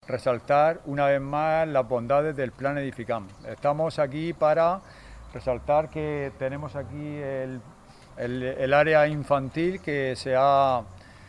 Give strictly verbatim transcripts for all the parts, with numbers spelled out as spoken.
resaltar una vez más las bondades del Plan Edificam. Estamos aquí para resaltar que tenemos aquí el, el, el área infantil que se ha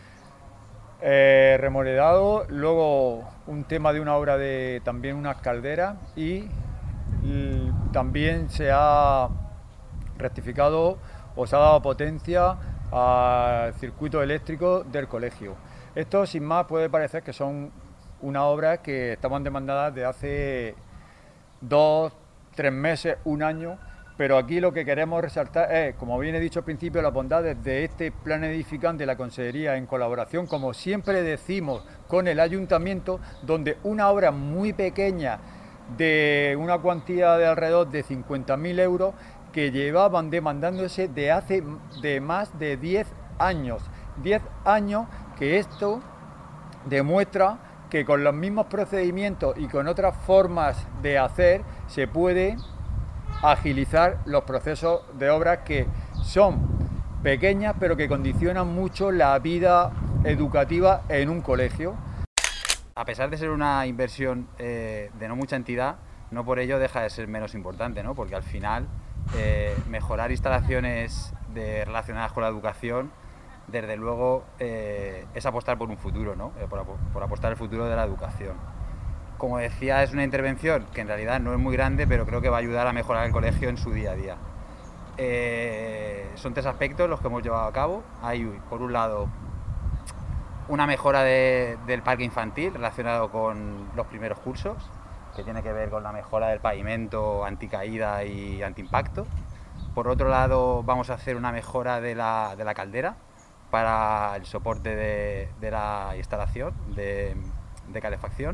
eh, remodelado, luego un tema de una obra de también unas calderas y, y también se ha rectificado o se ha dado potencia al circuito eléctrico del colegio. Esto sin más puede parecer que son unas obras que estaban demandadas de hace dos, tres meses, un año, pero aquí lo que queremos resaltar es, como bien he dicho al principio, las bondades de este Plan Edificam de la Consejería en colaboración, como siempre decimos, con el Ayuntamiento, donde una obra muy pequeña de una cuantía de alrededor de cincuenta mil euros que llevaban demandándose de hace de más de diez años. diez años que esto demuestra que con los mismos procedimientos y con otras formas de hacer se puede agilizar los procesos de obras que son pequeñas pero que condicionan mucho la vida educativa en un colegio. A pesar de ser una inversión eh, de no mucha entidad, no por ello deja de ser menos importante, ¿no? Porque al final eh, mejorar instalaciones de, relacionadas con la educación, desde luego eh, es apostar por un futuro, ¿no? Eh, por, por apostar el futuro de la educación. Como decía, es una intervención que en realidad no es muy grande, pero creo que va a ayudar a mejorar el colegio en su día a día. Eh, son tres aspectos los que hemos llevado a cabo. Hay, por un lado, una mejora de, del parque infantil relacionado con los primeros cursos, que tiene que ver con la mejora del pavimento anticaída y antiimpacto. Por otro lado, vamos a hacer una mejora de la, de la caldera para el soporte de, de la instalación de, de calefacción.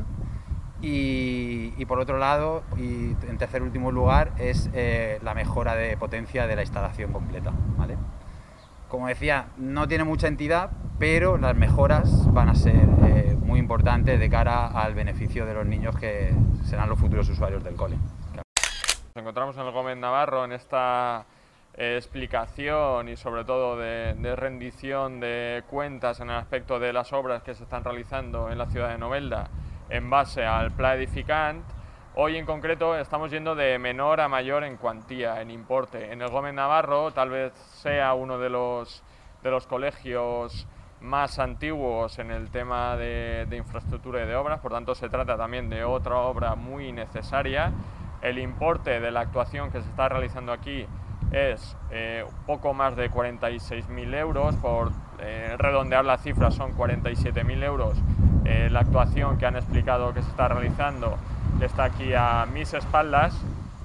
Y, y por otro lado, y en tercer último lugar, es eh, la mejora de potencia de la instalación completa, ¿vale? Como decía, no tiene mucha entidad, pero las mejoras van a ser eh, muy importantes de cara al beneficio de los niños que serán los futuros usuarios del cole. Nos encontramos en el Gómez Navarro en esta eh, explicación y sobre todo de, de rendición de cuentas en el aspecto de las obras que se están realizando en la ciudad de Novelda en base al Plan Edificam. Hoy en concreto estamos yendo de menor a mayor en cuantía, en importe. En el Gómez Navarro tal vez sea uno de los, de los colegios más antiguos en el tema de, de infraestructura y de obras, por tanto se trata también de otra obra muy necesaria. El importe de la actuación que se está realizando aquí es eh, poco más de cuarenta y seis mil euros, por eh, redondear la cifra son cuarenta y siete mil euros. Eh, la actuación que han explicado que se está realizando, que está aquí a mis espaldas,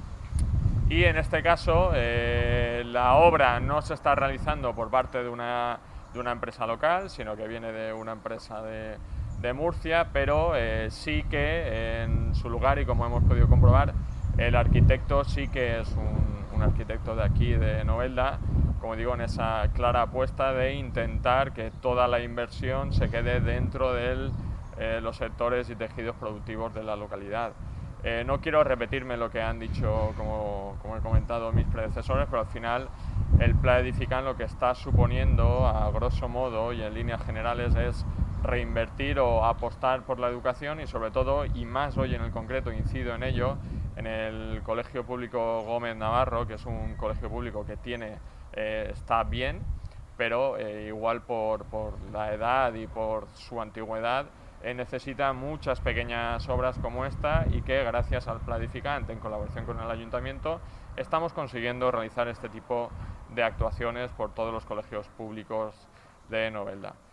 y en este caso eh, la obra no se está realizando por parte de una, de una empresa local, sino que viene de una empresa de, de Murcia, pero eh, sí que en su lugar, y como hemos podido comprobar, el arquitecto sí que es un, un arquitecto de aquí, de Novelda, como digo, en esa clara apuesta de intentar que toda la inversión se quede dentro de eh, los sectores y tejidos productivos de la localidad. Eh, no quiero repetirme lo que han dicho, como, como he comentado, mis predecesores, pero al final el Plan Edificam lo que está suponiendo, a grosso modo y en líneas generales, es reinvertir o apostar por la educación y sobre todo, y más hoy en el concreto, incido en ello, en el Colegio Público Gómez Navarro, que es un colegio público que tiene, eh, está bien, pero eh, igual por, por la edad y por su antigüedad, eh, necesita muchas pequeñas obras como esta, y que gracias al Plan Edificam, en colaboración con el Ayuntamiento, estamos consiguiendo realizar este tipo de actuaciones por todos los colegios públicos de Novelda.